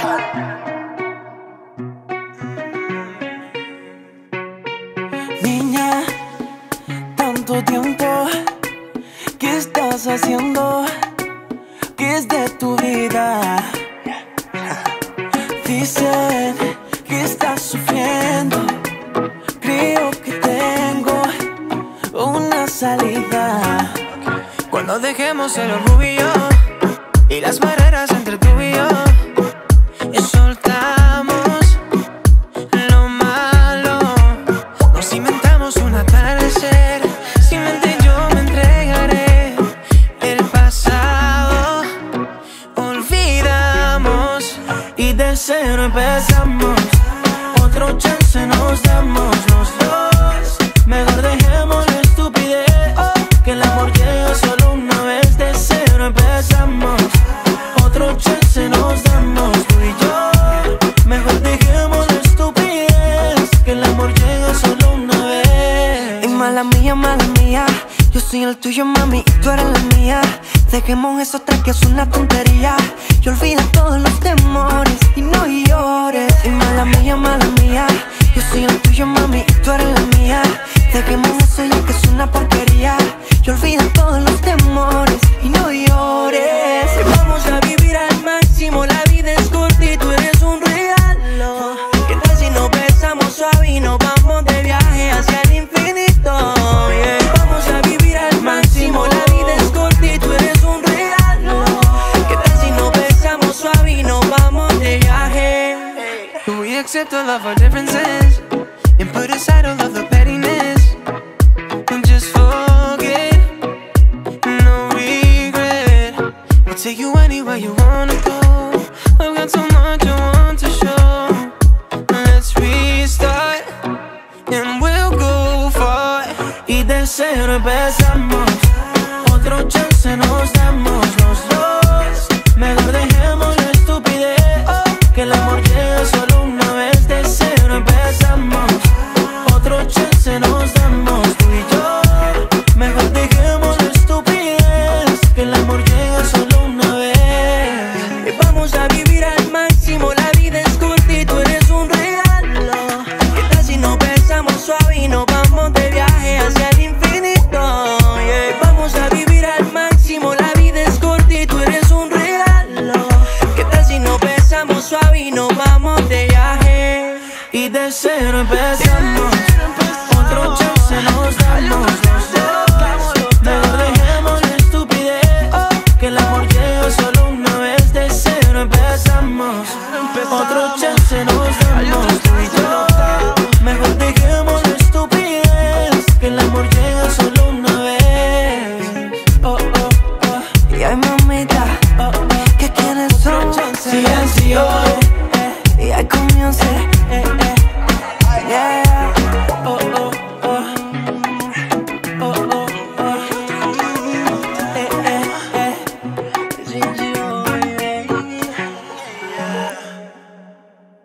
Niña, tanto tiempo, ¿qué estás haciendo? ¿Qué es de tu vida? Dicen que estás sufriendo. Creo que tengo una salida. Cuando dejemos el orgullo y las barreras entre tú y yo, y soltamos lo malo, nos inventamos un atardecer. Sin mente yo me entregaré. El pasado olvidamos y de cero empezamos. Otro chance nos damos los dos. Mejor dejemos la estupidez, que el amor llega solo una vez. De cero empezamos. Otro chance nos damos tú y yo. Mejor dejemos la estupidez, que el amor llega solo una vez. Y mala mía, yo soy el tuyo, mami, y tú eres la mía. Dejemos eso atrás que es una tontería. Y olvida todos los temores y no llores. Y mala mía, yo soy el tuyo, mami, y tú eres la mía. Dejemos eso ya que es una porquería. Y olvida todos los temores y no llores. Vamos a vivir al máximo, la vida es corta y tú eres un regalo. ¿Qué tal si nos besamos suave y nos vamos de viaje hacia el infinito? Yeah. Vamos a vivir al máximo, la vida es corta y tú eres un regalo. ¿Qué tal si nos besamos suave y nos vamos de viaje? We accept all of our differences and put aside all of the pettiness, and just forget, no regret. I'll take you anywhere you wanna go. I've got so much I want to show. Let's restart and we'll go far. Y de cero empezamos. Otro chance nos damos los dos. Mejor dejemos la estupidez, que el amor llega solo una vez. De cero empezamos. Otro chance nos damos tú y yo. Mejor dejemos la estupidez, que el amor llega solo una vez. Y vamos a vivir al máximo, la vida es corta y tú eres un regalo. ¿Qué tal si nos besamos suave y nos vamos de viaje hacia el infinito? Yeah. Vamos a vivir al máximo, la vida es corta y tú eres un regalo. ¿Qué tal si nos besamos suave y nos vamos de viaje? Y de cero empezamos.